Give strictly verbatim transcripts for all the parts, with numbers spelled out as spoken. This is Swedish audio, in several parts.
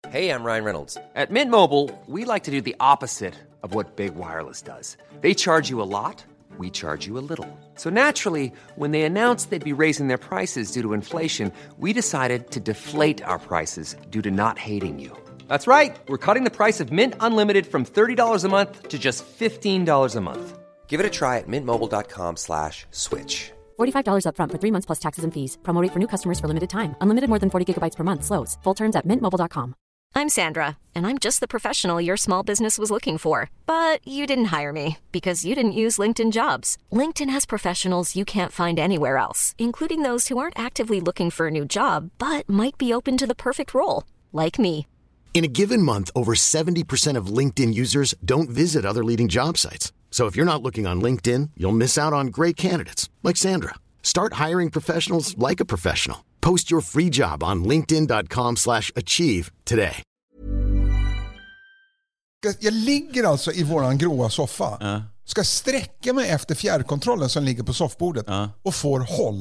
Hey, I'm Ryan Reynolds. At Mint Mobile, we like to do the opposite of what Big Wireless does. They charge you a lot, we charge you a little. So naturally, when they announced they'd be raising their prices due to inflation, we decided to deflate our prices due to not hating you. That's right. We're cutting the price of Mint Unlimited from thirty dollars a month to just fifteen dollars a month. Give it a try at mintmobile.com slash switch. forty-five dollars up front for three months plus taxes and fees. Promo rate for new customers for limited time. Unlimited more than forty gigabytes per month. Slows full terms at mint mobile dot com. I'm Sandra, and I'm just the professional your small business was looking for. But you didn't hire me because you didn't use LinkedIn Jobs. LinkedIn has professionals you can't find anywhere else, including those who aren't actively looking for a new job, but might be open to the perfect role, like me. In a given month, over seventy percent of LinkedIn users don't visit other leading job sites. So if you're not looking on LinkedIn, you'll miss out on great candidates like Sandra. Start hiring professionals like a professional. Post your free job on linkedin.com slash achieve today. Jag ligger alltså i våran gråa soffa. Ja. Ska sträcka mig efter fjärrkontrollen som ligger på soffbordet ja. och får håll.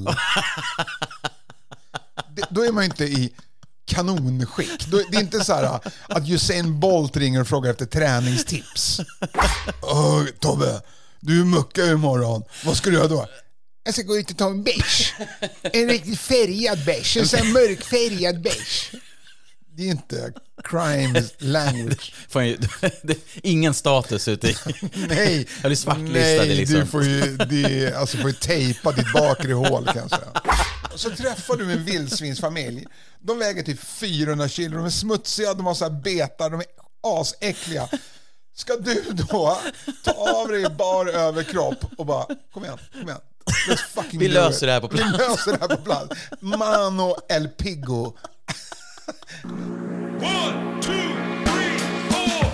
Det, då är man inte i kanonskick. Då, det är inte så här att Usain Bolt ringer och frågar efter träningstips. Åh, Tobbe, du muckar imorgon. Vad ska du göra då? Jag ska gå ut och ta en beige. En riktigt färgad beige. En sån här mörkfärgad beige. Det är inte crime language. Ingen status ute i. Nej. Eller svartlistad. Nej, liksom. du får ju, det, alltså får ju tejpa ditt bakre hål kan jag säga. Och så träffar du en vildsvinsfamilj. De väger typ fyrahundra kilo. De är smutsiga, de har så här betar. De är asäckliga. Ska du då ta av dig bar överkropp och bara, kom igen, kom igen. Vi löser det här på plats. Vi löser det här på plats. Mano el Pigo. One, two, three, four.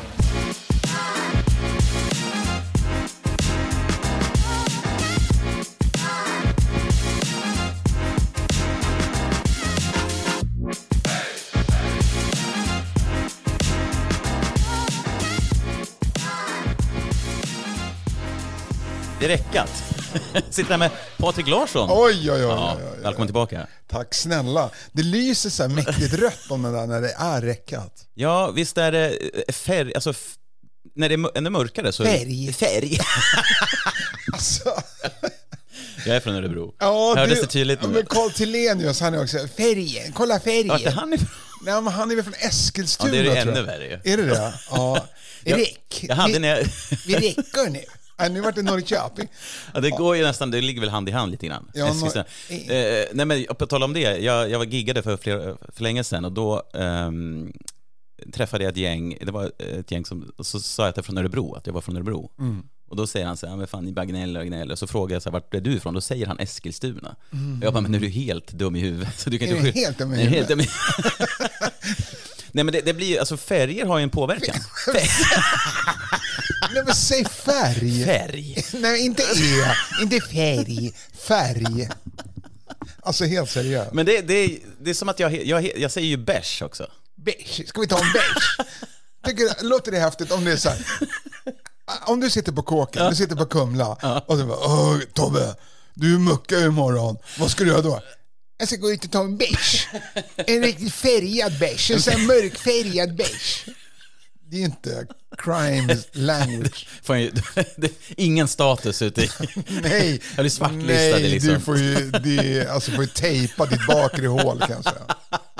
Det är räckat. Sitter här med Patrik Larsson. Oj, oj, oj, ja, oj, oj. Välkommen tillbaka. Tack snälla. Det lyser så här mäktigt rött om det där när det är räckat. Ja, visst är det färg, alltså f- när det är ännu mörkare så färg. Färg. Alltså. Jag är från Örebro. Ja, hördes du, det tydligt nu? Ja, men Carl Tillenius, han är också färgen. Kolla färgen. Ja, han är Nej, men han är väl från Eskilstuna. Ja, det är det tror ännu jag. värre. Är det det? Ja. jag, Räck. jag hade vi, när jag... vi räcker nu. Ja, nu vart det Norrköping. Ja, det går ju nästan, det ligger väl hand i hand lite grann. Ja, no, eh, nej, men på tal om det, jag, jag var giggade för, fler, för länge sedan och då um, träffade jag ett gäng, det var ett gäng som, så sa jag att jag är från Örebro, att jag var från Örebro. Mm. Och då säger han så här, men fan, ni bara gnäller och gnäller. Så frågar jag så här, vart är du ifrån? Då säger han Eskilstuna. Mm. Och jag bara, men nu är du helt dum i huvudet. Så du kan är inte du helt dum i huvudet? Nej, men det, det blir, alltså färger har ju en påverkan. Nej, men säg färg. Färg. Nej, inte e, inte färg. Färg. Alltså helt seriöst. Men det, det, det är som att jag, jag, jag säger ju beige också. Beige. Ska vi ta en beige? Tycker, låter det häftigt om det är så här. Om du sitter på kåken, ja. Du sitter på Kumla, ja. Och du bara, åh Tobbe, du muckar imorgon. Vad ska du göra då? Jag ska gå ut och ta en beige. En riktigt färgad beige. En sån här mörkfärgad beige. Det är inte crime language. Ingen status ute i. Nej, eller svartlistad. Nej, liksom. Du får ju, det, alltså får ju tejpa ditt bakre hål kan jag säga.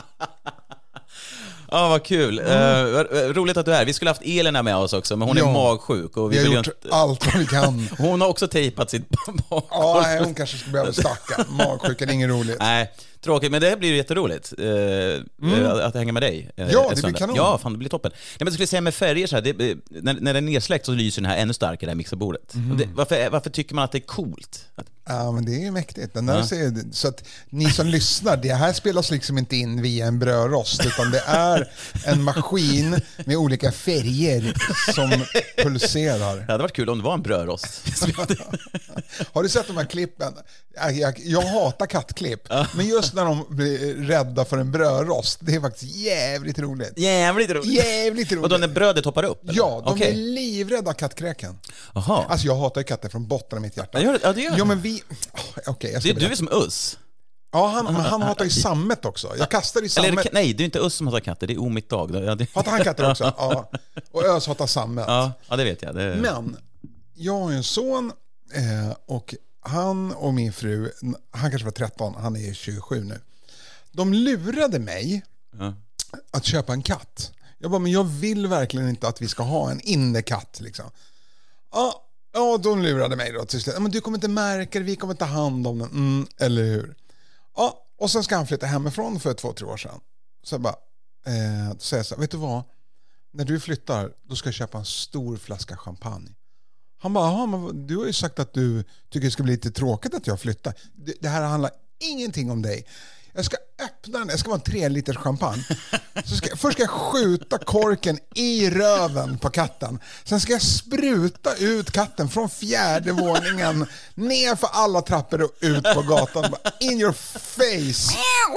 Ja, vad kul. Mm. Uh, roligt att du är här. Vi skulle haft Elin här med oss också, men hon ja. är magsjuk. Och vi, vi har vill gjort inte... allt vad vi kan. Hon har också tejpat sitt bakhåll. Ja, nej, hon kanske ska behöva stacka. Magsjukan är inget roligt. Nej, tråkigt. Men det blir ju jätteroligt uh, mm. att, att hänga med dig. Uh, ja, det blir kanon. Ja, fan, det blir toppen. Nej, men jag skulle säga med färger så här, det, när, när den är nedsläckt så lyser den här ännu starkare, det här mixerbordet. Mm. Det, varför, varför tycker man att det är coolt? Ja, men det är ju mäktigt. Den där ja. ser, så att ni som lyssnar, det här spelas liksom inte in via en brödrost, utan det är en maskin med olika färger som pulserar. Det hade varit kul om det var en brödrost. Har du sett de här klippen? Jag, jag, jag hatar kattklipp, ja. Men just när de blir rädda för en brödrost, det är faktiskt jävligt roligt. Jävligt roligt. Jävligt roligt. Och då när brödet hoppar upp? Eller? Ja, de okay. är livrädda kattkräken. Aha. Alltså jag hatar katter från botten av mitt hjärta. Ja, det gör det. Ja, men vi... Okay, jag det, du är som Us. Ja, han, han hatar ju sammet också. Jag kastade i sammet. Eller, nej, det är inte Ös som hatar katter, det är Omit Dag. Ja, det... Hatar han katter också? Ja. Och Ös hatar sammet. Ja, ja, det vet jag. Det... Men jag har en son eh, och han och min fru, han kanske var tretton, han är tjugosju nu. De lurade mig ja. att köpa en katt. Jag bara, men jag vill verkligen inte att vi ska ha en innekatt liksom. Ja, ja, de lurade mig då till slut. Men du kommer inte märka det, vi kommer ta hand om den. Mm, eller hur? Ja, och sen ska han flytta hemifrån för två, tre år sedan. Så jag bara, eh, då säger jag så här, vet du vad? När du flyttar, då ska jag köpa en stor flaska champagne. Han bara, ja, men du har ju sagt att du tycker det ska bli lite tråkigt att jag flyttar. Det, det här handlar ingenting om dig. Jag ska öppna den, jag ska vara en tre liters champagne. Så ska, först ska jag skjuta korken i röven på katten. Sen ska jag spruta ut katten från fjärde våningen ner för alla trappor och ut på gatan. In your face.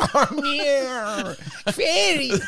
Fairy.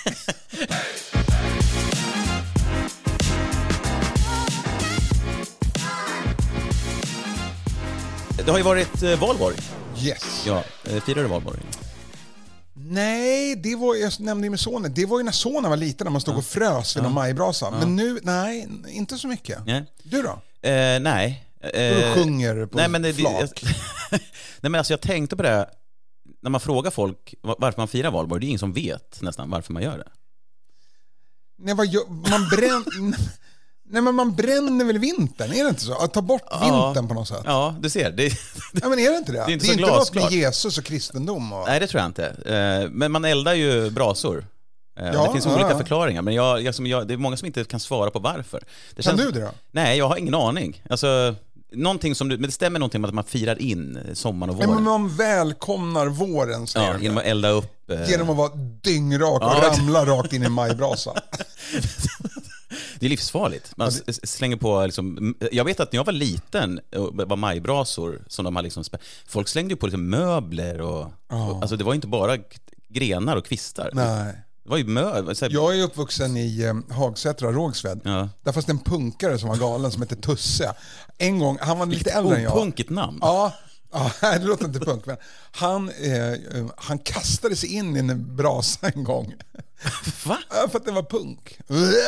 Det har ju varit eh, valborg. Yes. Ja, eh, firar du valborg? Nej, det var, jag nämnde ju med sonen. Det var ju när sonen var liten, när man stod ja. och frös vid ja. en majbrasa. Ja. Men nu, nej, inte så mycket. Nej. Du då? Eh, nej. Eh, du sjunger på nej, men det, flak. Jag, nej, men alltså jag tänkte på det. När man frågar folk varför man firar valborg, det är ingen som vet nästan varför man gör det. Nej, vad gör, man bränner... Nej, men man bränner väl vintern, är det inte så? Att ta bort vintern ja, på något sätt. Ja, du ser. Det, ja, men är det inte det? Det är inte, det är så inte något glasklart. med Jesus och kristendom. Och... Nej, det tror jag inte. Men man eldar ju brasor. Ja, det finns ja, olika ja. förklaringar, men jag, jag, jag, det är många som inte kan svara på varför. Det kan känns, du det då? Nej, jag har ingen aning. Alltså... Någonting som du, men det stämmer någonting med att man firar in sommaren och våren. Men man välkomnar våren, säger ja, genom att elda upp. Eh... Genom att vara dyngrak och ja. ramla rakt in i majbrasa. Det är livsfarligt. Man ja, det... slänger på liksom, jag vet att när jag var liten var majbrasor som de har liksom, folk slängde ju på liksom möbler och, ja. och alltså det var inte bara grenar och kvistar. Nej. Det var ju mö... Jag är uppvuxen i eh, Hagsätra, Rågsved. Ja. Där fanns det en punkare som var galen som hette Tusse. En gång, han var lite äldre än jag. Punkigt namn. Ja, ja, det låter inte punk, men han, eh, han kastade sig in i en brasa en gång. Va? Ja, för att det var punk.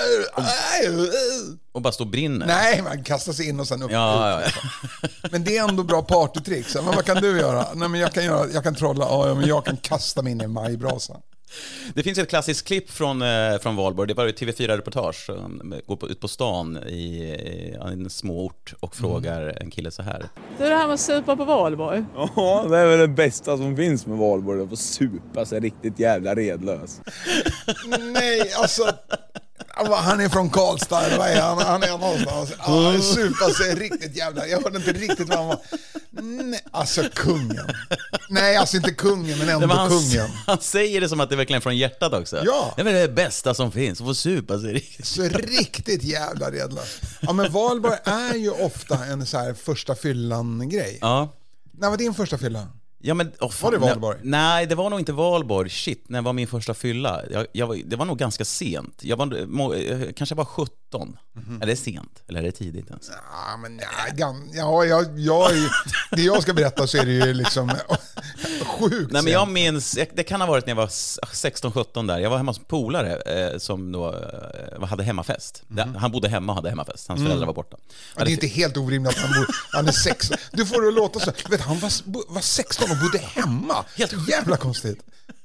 Och bara stå och brinner? Nej, man kastar sig in och sen upp. Ja, ut. Ja, ja. Men det är ändå bra partytricks. Men vad kan du göra? Nej, men jag kan göra, jag kan trolla. Ja, men jag kan kasta mig in i en majbrasa. Det finns ett klassiskt klipp från, eh, från valborg. Det var ett T V fyra-reportage. Går på, ut på stan i, i en småort och frågar mm. en kille så här. Du, det här med att supa på valborg? Ja, det är väl det bästa som finns med valborg. Att få supa sig riktigt jävla redlös. Nej, alltså... Han är från Karlstad, eller vad är han? Han är någonstans. Ja, han supar sig riktigt jävla... Jag hörde inte riktigt vad han var. Nej, alltså kungen. Nej, alltså inte kungen, men ändå men han, kungen. Han säger det som att det är verkligen från hjärtat också. Ja. Det är det bästa som finns, att få supa sig riktigt. Så riktigt jävla redlös. Ja, men valborg är ju ofta en så här första fyllan-grej. Ja. När var din första fylla? Ja, men, oh, var det valborg? Nej, det var nog inte valborg. Shit, när var min första fylla? Jag, jag var, det var nog ganska sent. Jag var, må, kanske var sjutton. Mm-hmm. Är det sent? Eller är det tidigt ens? Ja, men ja, ja, jag, jag, det jag ska berätta så är det ju liksom sjukt. Nej, men jag minns, det kan ha varit när jag var sexton sjutton där. Jag var hemma hos polare eh, som då eh, hade hemmafest. Mm-hmm. Han bodde hemma och hade hemmafest. Hans mm. föräldrar var borta. Ja, det är inte helt orimligt att han, bor, han är sexton. Du får det låta så. Vet, han var, var sexton och bodde hemma. Helt jävla konstigt.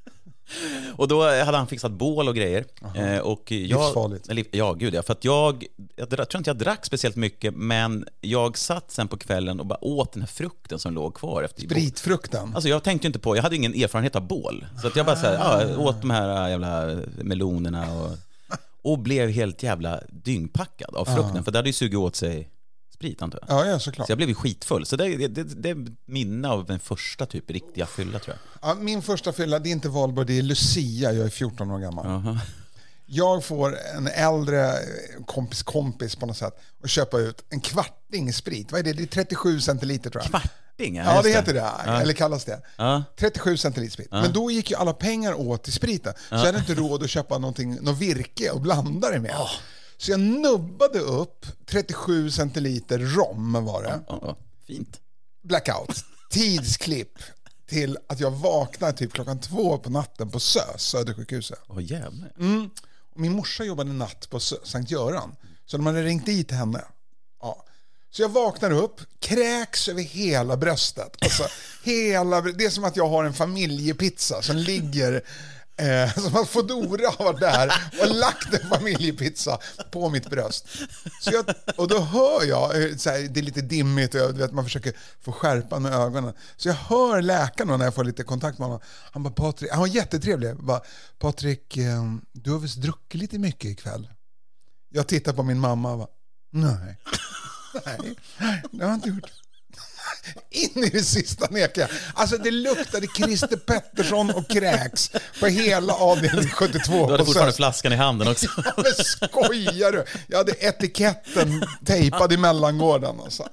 Och då hade han fixat bål och grejer. Eh, och jag, livsfarligt. Ja, gud ja. För att jag, jag, jag tror inte jag drack speciellt mycket, men jag satt sen på kvällen och bara åt den här frukten som låg kvar efter. Spritfrukten? Alltså jag tänkte inte på, jag hade ingen erfarenhet av bål. Så att jag bara så här, ja, åt de här jävla melonerna och, och blev helt jävla dyngpackad av frukten. Ah. För det hade ju sugit åt sig sprit, antar jag. Ja, ja, såklart. Så jag blev ju skitfull. Så det, det, det är minne av en första typ riktiga fylla, tror jag. Ja, min första fylla, det är inte valborg, det är Lucia. Jag är fjorton år gammal. Uh-huh. Jag får en äldre kompis kompis på något sätt och köpa ut en kvarting sprit. Vad är det? Det är trettiosju centiliter, tror jag. Kvarting? Ja, det heter det. Ja. Eller kallas det. Ja. trettiosju centiliter sprit. Ja. Men då gick ju alla pengar åt till spriten. Så ja. jag hade inte råd att köpa någonting, något virke och blanda det med. Oh. Så jag nubbade upp trettiosju centiliter rom var det. Oh, oh, oh. Fint. Blackout. Tidsklipp. till att jag vaknar typ klockan två på natten på Sö, Södersjukhuset. Åh oh, jävlar. Mm. Och min morsa jobbade natt på Sankt Göran. Så de hade ringt dit henne. Ja. Så jag vaknar upp, kräks över hela bröstet. Alltså, hela, det är som att jag har en familjepizza som ligger... Eh, som att Fodora har varit där och lagt en familjepizza på mitt bröst. Så jag, och då hör jag, så här, det är lite dimmigt och jag vet, man försöker få skärpa med ögonen. Så jag hör läkaren när jag får lite kontakt med honom. Han bara, Patrik, han var jättetrevlig. Bara, Patrik, eh, du har visst druckit lite mycket ikväll. Jag tittar på min mamma och bara, nej, nej, det har jag inte gjort. In i det sista nekar. Alltså det luktade Christer Pettersson och kräks på hela avdelning sjuttiotvå. Du hade fortfarande flaskan i handen också. Ja, men skojar du? Jag hade etiketten tejpad i mellangården. Alltså.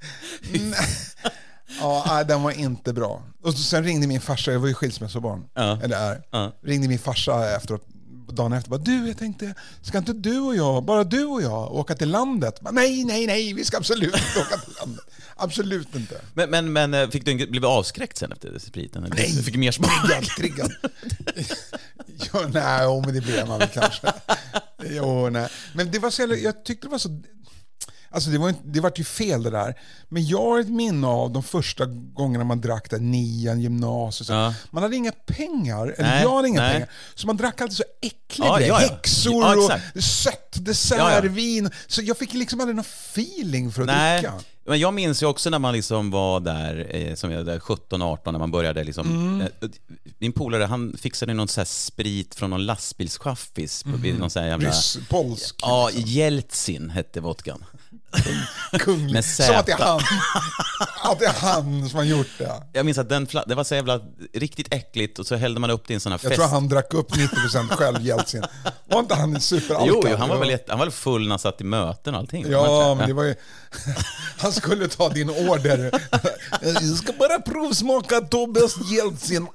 Ja, den var inte bra. Och sen ringde min farsa, jag var ju skilsmässobarn. Ja. Eller är. Ja. Ringde min farsa efteråt. Dagen efter bara, du, jag tänkte, ska inte du och jag, bara du och jag åka till landet? Men, nej, nej, nej, vi ska absolut inte åka till landet. Absolut inte. Men, men, men fick du inte bli avskräckt sen efter spriten? Nej, du fick mer smak. Triggad, triggad. Jo, nej, oh, men det blev man väl kanske. Jo, nej. Men det var så, jag tyckte det var så... Alltså det var, inte, det var ju fel det där. Men jag har ett minne av de första gångerna man drack där, nian, gymnasiet. Ja. Man hade inga pengar, eller nej, jag hade inga nej. pengar. Så man drack alltid så äckliga ja, ja, ja. häxor ja, och sött dessertvin. Ja, ja. Så jag fick liksom aldrig någon feeling för att nej. dricka. Men jag minns ju också när man liksom var där, eh, som jag där sjutton arton, när man började liksom, mm. eh, min polare, han fixade någon så här sprit från någon lastbilschaffis mm. på någon så här jävla... Ryss, polsk. Ja, Jeltsin hette vodkan. Kunglig. Som att det är han. Att det är han som har gjort det. Jag minns att den, det var så jävla riktigt äckligt och så hällde man upp det i en sån här fest. Jag tror han drack upp nittio procent själv, Jeltsin. Var inte han en superalkad? Jo, jo, han var väl jätte, han var full när han satt i möten och allting. Ja, men det var ju... Han skulle ta din order. Jag ska bara provsmaka Tobias Jeltsin.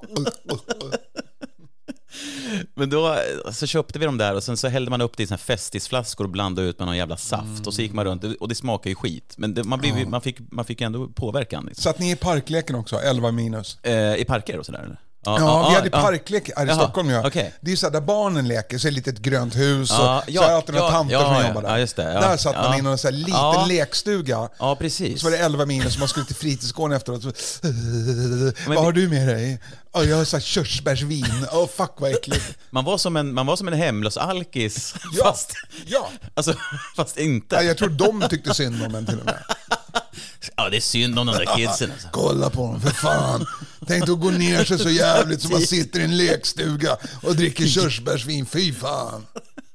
Men då så köpte vi dem där och sen så hällde man upp det i såna här festisflaskor och blandade ut med någon jävla saft mm. och så gick man runt och det smakar ju skit. Men det, man, blev, ja. man, fick, man fick ändå påverkan. Liksom. Satt ni i parkleken också, elva minus? Eh, I parker och sådär eller? Ja, ja, vi hade parklek här i Jaha, Stockholm. Ja. Okay. Det är ju så där barnen leker, så är det ett litet grönt hus och ja, ja, så är det alltid några ja, tanter ja, som jobbar där. Ja, just det, ja, där satt ja. man in i en så här liten ja. lekstuga. Ja, precis. Så var det elva minus som man skulle till fritidsgården efteråt. Så, vad har du med dig? Oh, jag har så här körsbärsvin. Oh, fuck vad äckligt. Man var som en, man var som en hemlös alkis. Ja, fast, ja. Alltså, fast inte. Ja, jag tror de tyckte synd om en till och med. Ja, det är synd om de där kidsen alltså. Kolla på dem, för fan. Tänk att gå ner sig så jävligt som man sitter i en lekstuga och dricker körsbärsvin, fy fan.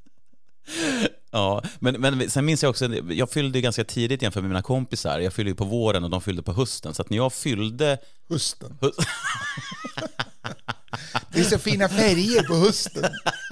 Ja, men, men sen minns jag också, jag fyllde ganska tidigt jämfört med mina kompisar. Jag fyllde på våren och de fyllde på hösten. Så att när jag fyllde... Hösten? Hus- det är så fina färger på hösten.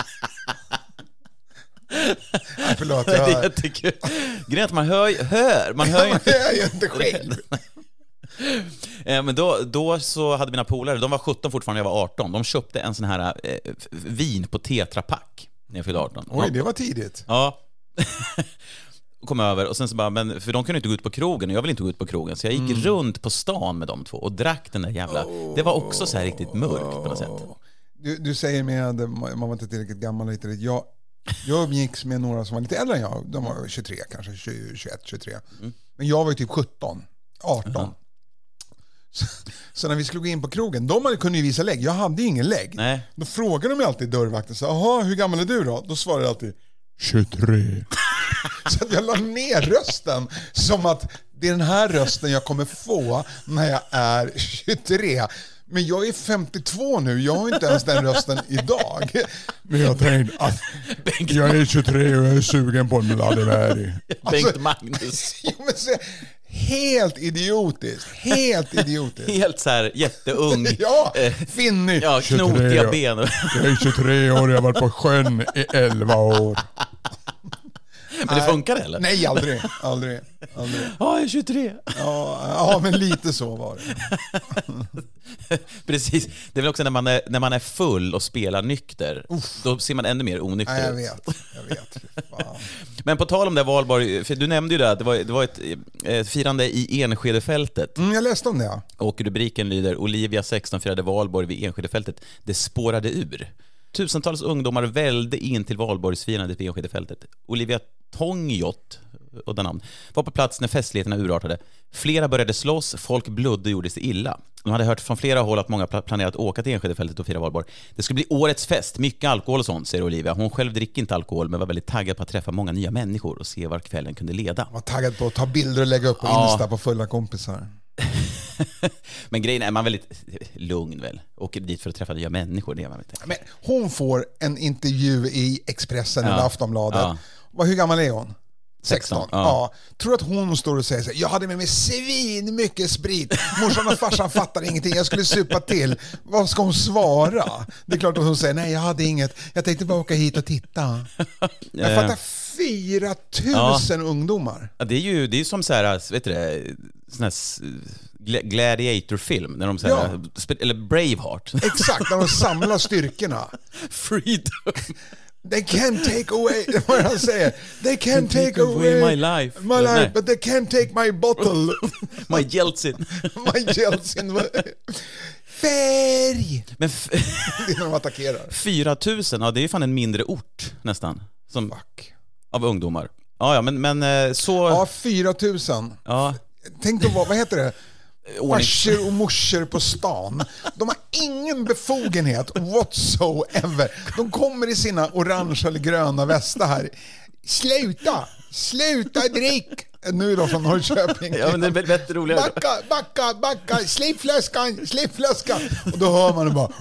Nej, förlåt, jag... Det är jättekul. Grejen att man hör, hör man hör ju inte. Man hör ju inte själv. Men då, då så hade mina polare, de var sjutton fortfarande, jag var arton. De köpte en sån här eh, vin på tetrapack när jag fyllde arton. Oj, det var tidigt. Ja. Kom över och sen så bara, men för de kunde inte gå ut på krogen och jag vill inte gå ut på krogen, så jag gick mm. runt på stan med de två och drack den där jävla. Oh. Det var också så här riktigt mörkt på något sätt. Du, du säger med man var inte tillräckligt gammal lite. Jag Jag umgicks med några som var lite äldre än jag. De var tjugotre kanske, tjugoett, tjugotre. Mm. Men jag var ju typ sjutton, arton. Mm. Så, så när vi skulle gå in på krogen, de hade kunde ju visa lägg. Jag hade ju ingen lägg. Nej. Då frågade de alltid dörrvakten så, jaha, hur gammal är du då? Då svarade jag alltid tjugotre. Så att jag la ner rösten som att det är den här rösten jag kommer få när jag är tjugotre. Men jag är femtiotvå nu, jag har inte ens den rösten idag. Men jag tänkte att jag är tjugotre och jag är sugen på en Vladimir. Bengt alltså, Magnus. Helt idiotiskt, helt idiotiskt. Helt så här jätteung. Ja, finnig. Ja, knotiga ben. Jag är tjugotre år och jag har varit på sjön i elva år. Men det funkar eller? Nej, aldrig, aldrig, aldrig. Ja, jag är tjugotre. Ja, ja, men lite så var det. Precis. Det är väl också när man är, när man är full och spelar nykter. Uff. Då ser man ännu mer onykter ut. Ja, jag vet, jag vet. Fan. Men på tal om det valborg, för du nämnde ju det att det var, det var ett eh, firande i Enskedefältet. Mm, jag läste om det, ja. Och rubriken lyder: Olivia sexton firade valborg vid Enskedefältet. Det spårade ur. Tusentals ungdomar välde in till valborgsfirandet vid Enskedefältet. Olivia Tångjott, udda namn, var på plats när festligheterna urartade. Flera började slåss, folk blödde och gjorde sig illa. De hade hört från flera håll att många planerat att åka till Enskedefältet och fira valborg. Det skulle bli årets fest, mycket alkohol och sånt, säger Olivia. Hon själv dricker inte alkohol, men var väldigt taggad på att träffa många nya människor och se var kvällen kunde leda. Var taggad på att ta bilder och lägga upp på Ja. Insta på fulla kompisar. Men grejen är man väldigt lugn väl. Åker dit för att träffa nya människor, det är man inte. Men hon får en intervju i Expressen Ja. eller Aftonbladet. Ja. Vad, hur gammal är hon? sexton. Ja. Ja. Tror att hon står och säger så här: jag hade med mig svin mycket sprit. Morsan och farsan fattar ingenting. Jag skulle supa till. Vad ska hon svara? Det är klart att hon säger: nej, jag hade inget. Jag tänkte bara åka hit och titta. Jag fattar fyra tusen ja. ungdomar. Ja, det är ju det är som så här, vet du det, sån här gladiator-film när de så här, ja. eller Braveheart. Exakt, när de samlar styrkorna. Freedom. They can't take away, vad han säger. They can't take, take away, away my life. My life, Nej. But they can't take my bottle. My Jeltsin. My Jeltsin. Färg. Men f- det är när de attackerar. fyra tusen, ja det är ju fan en mindre ort nästan. Som, Fuck. Av ungdomar. Ja, ja men, men så... Ja, fyra tusen. Ja. Tänk då, vad, vad heter det? Farsor och morsor på stan. De har ingen befogenhet whatsoever. De kommer i sina orange eller gröna västar här. Sluta! Sluta drick! Nu är de från Norrköping. Ja, men det är bättre roligare. Backa, backa, backa! Släpp flaskan, släpp flaskan! Och då hör man det bara...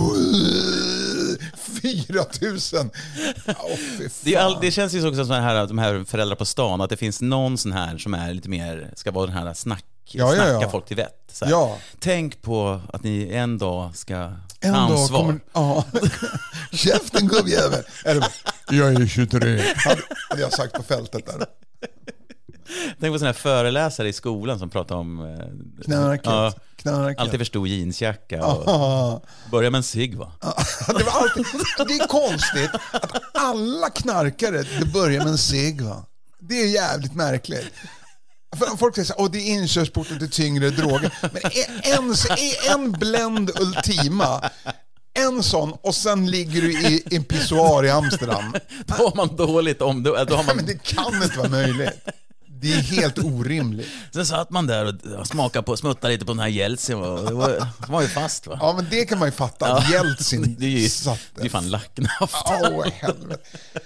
fyra tusen. Oh, det, är all, det känns ju också som här, de här föräldrar på stan, att det finns någon sån här som är lite mer, ska vara den här snack, ja, snacka ja, ja. folk till vett. Så ja. Tänk på att ni en dag ska en ta ansvar. Kommer, ja. Käften gubbjävel. Jag är tjugotre. Hade, hade jag sagt på fältet där. Tänk på såna här föreläsare i skolan som pratar om eh, knarket. Ja, knarket. Alltid för stor jeansjacka och börja med en cigg, va? det, var alltid, det är konstigt att alla knarkare det börjar med en cigg, va? Det är jävligt märkligt. För folk säger så här, åh, det är inkörsporten till tyngre droger. Men en, en blend ultima, en sån, och sen ligger du i en pissoar i Amsterdam. Då har man dåligt om det. Då har man... Men det kan inte vara möjligt. Det är helt orimligt. Sen satt man där och smakade på, smuttade lite på den här Jeltsin, och det var, det var ju fast, va? Ja, men det kan man ju fatta. Ja. Jeltsin det är ju, satt det är fan lacknaft. Åh, oh, helvete.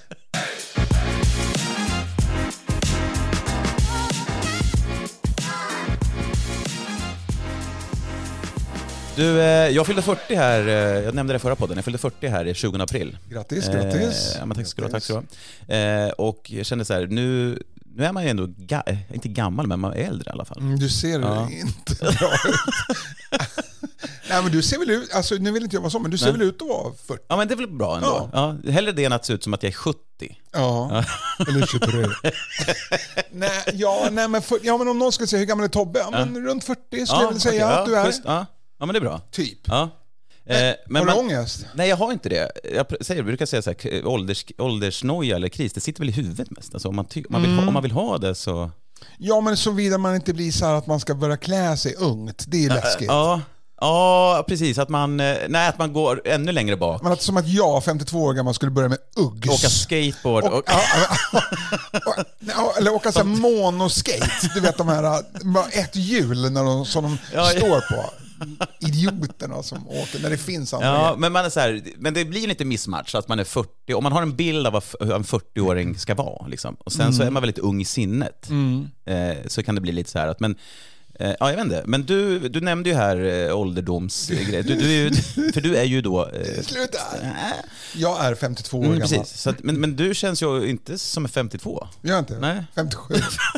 Du, jag fyllde fyrtio här, jag nämnde det förra podden, jag fyllde fyrtio här i tjugonde april. Grattis, grattis. Eh, ja, men tack ska du ha, tack ska du ha. Eh, och jag kände så här, nu, nu är man ju ändå, ga- inte gammal, men man är äldre i alla fall. Mm, du ser ja. inte bra ut. Nej, men du ser väl ut, alltså nu vill inte jag vara så, men du ser Nej. väl ut att vara fyrtio. Ja, men det är väl bra ändå. Ja. Ja, hellre det än att se ut som att jag är sjuttio. Ja, ja. Eller tjugotre. nej, ja, nej, men för, ja, men om någon skulle säga hur gammal är Tobbe? Ja, men ja. runt fyrtio skulle ja, jag vilja säga okay, att du är. Just, ja. Ja, men det är bra. Typ. Ja. Men, eh, men har du ångest? Nej, jag har inte det. Jag säger, jag brukar säga så här, ålders, åldersnoja eller kris, det sitter väl i huvudet mest. Alltså, om, man ty- om, man vill mm. ha, om man vill ha det så... Ja, men såvida man inte blir så här att man ska börja klä sig ungt. Det är läskigt. Ja, ja precis. Att man, nej, att man går ännu längre bak. Men att, som att jag, femtiotvå år gammal, skulle börja med Uggs. Åka skateboard. Och, och, ja, och, eller åka så här monoskate. Du vet de här, ett hjul när de, som de ja, står på. Idioterna som åker när det finns andra. Ja, men man är så här, men det blir ju lite mismatch att man är fyrtio, och man har en bild av vad en fyrtio-åring ska vara liksom. Och sen mm. så är man väldigt ung i sinnet. Mm. Eh, så kan det bli lite så här att, men eh, ja, jag vet inte, men du du nämnde ju här eh, ålderdomsgrejer. Du, du, för du är ju då eh, sluta. Jag är femtiotvå år mm, gammal. Precis. Så att, men men du känns ju inte som en femtiotvå. Jag inte. Nej. femtiosju.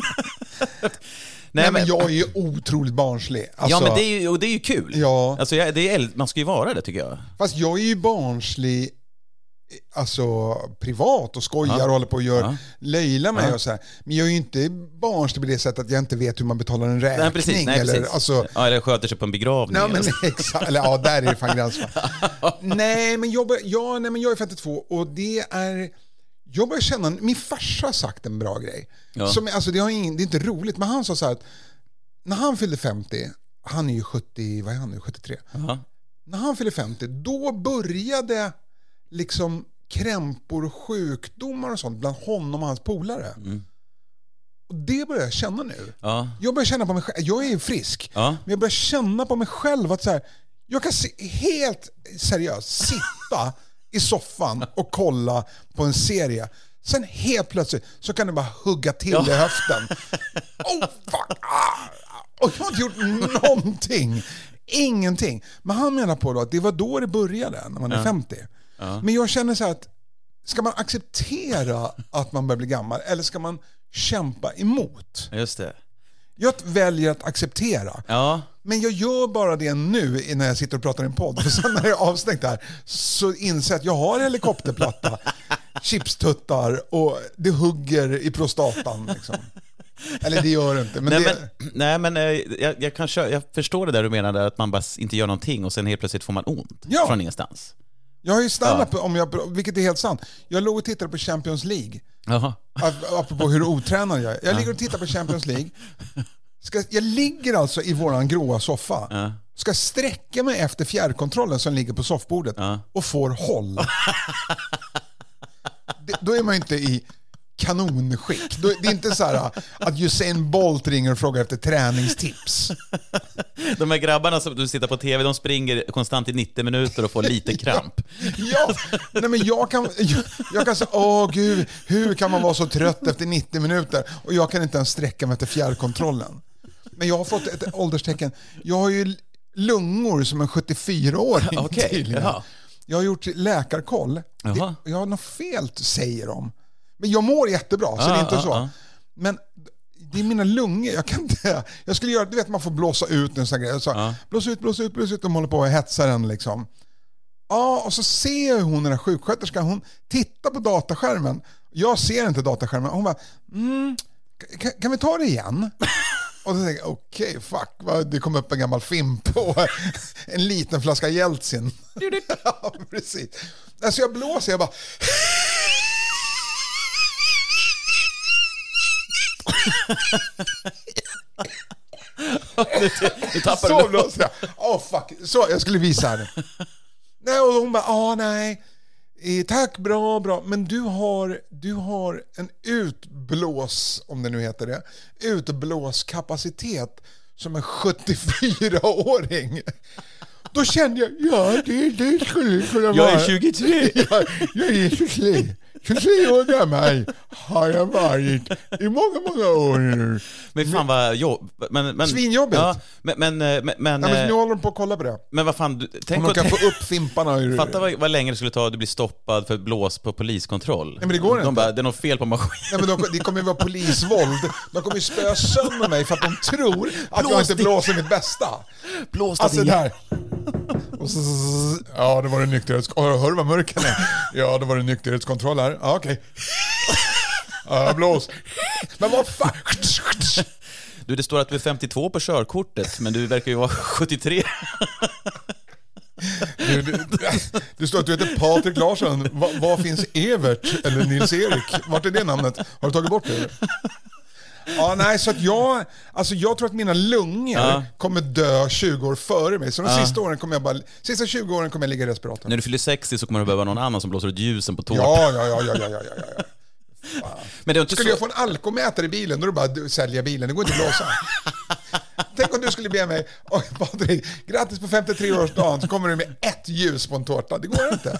Nej, men jag är ju otroligt barnslig. Alltså, ja, men det är ju, och det är ju kul. Ja. Alltså, jag, det är, man ska ju vara det, tycker jag. Fast jag är ju barnslig, alltså privat, och skojar ja. och håller på och gör ja. löjlar mig ja. och så här. Men jag är ju inte barnslig på det sättet att jag inte vet hur man betalar en räkning. Nej, precis. Nej, eller, precis. Alltså, ja, eller sköter sig på en begravning. Nej, men exakt. Eller ja, där är det fan gränsfall. nej, men jag, ja, nej, men jag är femtiotvå, och det är... jag börjar känna, min farsa har sagt en bra grej. Ja. Som, alltså, det, har ingen, det är inte roligt, men han sa så här att när han fyllde femtio, han är ju sjuttio, vad är han nu, sjuttiotre. Uh-huh. När han fyllde femtio, då började liksom krämpor och sjukdomar och sånt bland honom och hans polare. Mm. Och det börjar jag känna nu. Ja. Jag börjar känna på mig själv, jag är frisk, ja. Men jag börjar känna på mig själv att så här, jag kan se, helt seriöst sitta i soffan och kolla på en serie. Sen helt plötsligt så kan det bara hugga till ja. i höften. Oh fuck! Ah! Och jag har inte gjort någonting. Ingenting. Men han menar på då att det var då det började, när man är ja. femtio. Ja. Men jag känner så här att ska man acceptera att man börjar bli gammal eller ska man kämpa emot? Just det. Jag väljer att acceptera. Ja. Men jag gör bara det nu när jag sitter och pratar i en podd. För sen när jag är avstängt här så inser jag att jag har helikopterplatta, chipstuttar och det hugger i prostatan liksom. Eller det gör det inte. Men nej, det... men, nej men jag, jag, kan köra, jag förstår det där du menar, att man bara inte gör någonting och sen helt plötsligt får man ont ja. från ingenstans. Jag har ju stand-up, ja. om jag, vilket är helt sant. Jag låg och tittade på Champions League. Jaha. Apropå hur otränad jag är. Jag ligger och tittar på Champions League. Ska, jag ligger alltså i våran gråa soffa. Ja. Ska sträcka mig efter fjärrkontrollen som ligger på soffbordet. Ja. Och får håll. Det, då är man inte i kanonskick. Då, det är inte så här att Usain Bolt ringer och frågar efter träningstips. De här grabbarna som du sitter på tv, de springer konstant i nittio minuter och får lite kramp. Ja, nej men jag kan jag, jag kan säga, åh gud, hur kan man vara så trött efter nittio minuter och jag kan inte ens sträcka mig efter fjärrkontrollen. Men jag har fått ett ålderstecken. Jag har ju lungor som en sjuttiofyra-åring okay, tydligen. Jaha. Jag har gjort läkarkoll. Det, jag har något fel, säger de. Men jag mår jättebra, så ah, det är inte ah, så. Ah. Men det är mina lungor, jag kan inte. Jag skulle göra, du vet man får blåsa ut en sån grej. Så, ah. Blåsa ut, blåsa ut, blåsa ut. De håller på att hetsa den liksom. Ja, och så ser jag hon, den där sjuksköterskan, hon tittar på dataskärmen. Jag ser inte dataskärmen. Hon bara, mm, kan, kan vi ta det igen? Och då tänker jag, okej, okay, fuck, det kom upp en gammal film på en liten flaska Jeltsin. Ja, precis. Alltså jag blåser, jag bara... du, du tappar så blåser jag. Oh, fuck. Så, jag skulle visa henne. Nej, och hon bara, ah, nej. Tack, bra, bra. Men du har, du har en utblås, om det nu heter det, utblåskapacitet som en sjuttiofyra-åring. Då kände jag, ja, det, det skulle kunna vara... Jag är tjugotre. jag, jag är tjugotre. tjugotre år gammal har jag varit i många, många år nu. Men fan vad jobb... Men, men, Svinjobbigt. Ja, men, men, men, men, ja, men nu håller de på att kolla på det. Men vad fan... Du, tänk om de kan få upp fimparna. Fatta vad, vad länge det skulle ta att du blir stoppad för blås på poliskontroll. Nej, men det går de inte. Bara, det är något fel på maskinen. Ja, men de, det kommer ju vara polisvåld. De kommer ju spöa sönder mig för att de tror att blås jag inte blåser mitt bästa. Blås alltså det här. Och så, så, ja, det var det nykterhetskontroll. Hör du vad mörken är? Ja, det var det nykterhetskontroll här. Ja, okej. Okay. Ja, blås. Men vad fan? Du, det står att du är femtiotvå på körkortet, men du verkar ju vara sjuttiotre. Du, du, du står att du heter Patrik Larsson. Va, vad finns Evert eller Nils-Erik? Vart är det namnet? Har du tagit bort det? Ja, nej, så att jag, alltså jag tror att mina lungor ja. kommer dö tjugo år före mig. Så de ja. sista åren kommer jag bara, sista tjugo åren kommer jag ligga i respiratorn. När du fyller sextio så kommer du behöva någon annan som blåser ut ljusen på tårtan. Ja, ja, ja, ja, ja, ja, ja, ja. Men det är inte skulle så... jag få en alkomätare i bilen, då är det bara att sälja bilen. Det går inte att blåsa. Tänk om du skulle be mig, oj Patrik, grattis på femtiotre-årsdagen, så kommer du med ett ljus på en tårta. Det går inte.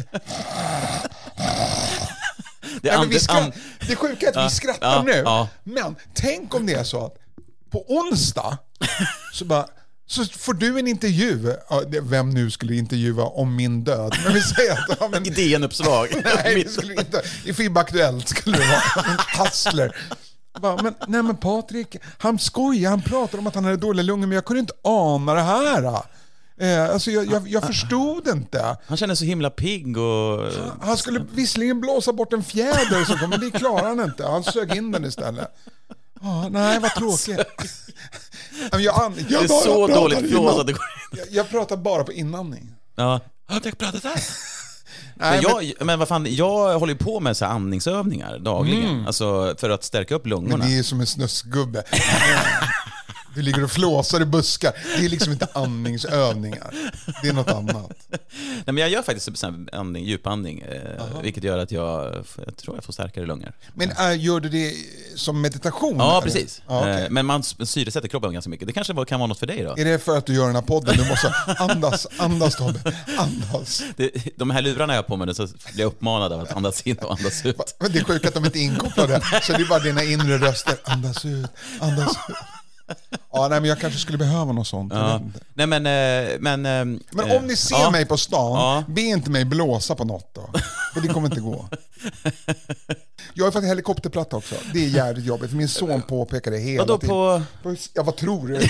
Det, Nej, men vi skrattar, det sjuka är att ja, vi skrattar ja, nu ja. Men tänk om det är så att på onsdag så, bara, så får du en intervju. Vem nu skulle intervjua om min död? Men vi säger att ja, men, idénuppslag. Nej, det skulle inte. I F I B Aktuellt skulle det vara en hassler. Bara, men, nej men Patrik, han skojar, han pratar om att han hade dåliga lungor, men jag kunde inte ana det här. Eh, alltså jag, jag, jag förstod inte. Han känner så himla pigg och... Han, han skulle visserligen blåsa bort en fjäder, så kommer det klarar han inte. Han sög in den istället. Oh, nej, vad tråkigt. jag, jag, det är så dåligt blås att det går jag, jag pratar bara på inandning. Ja, jag pratar där. Men, jag, men vad fan, jag håller ju på med så här andningsövningar dagligen. Mm. Alltså för att stärka upp lungorna. Men det är som en snuskgubbe. Du ligger och flåsar i buskar. Det är liksom inte andningsövningar. Det är något annat. Nej, men jag gör faktiskt så här andning, djupandning. Eh, vilket gör att jag, jag tror jag får starkare lungor. Men äh, gör du det som meditation? Ja, eller? precis. Ah, okay. eh, men man syresätter kroppen ganska mycket. Det kanske kan vara något för dig då. Är det för att du gör den här podden? Du måste andas, andas Tobbe. Andas. Det, de här lurarna jag har på mig, så blir jag uppmanad av att andas in och andas ut. Men det är sjukt att de inte är inkopplade. Så det är bara dina inre röster. Andas ut, andas ut. Ja, nej, men jag kanske skulle behöva något sånt. Ja. Nej, men, men, men om ni ser ja. mig på stan, ja. be inte mig blåsa på något då. För det kommer inte gå. Jag har fått helikopterplatta också. Det är jävligt jobbigt. För min son påpekar det hela Vadå tiden. På... Ja, vad tror du?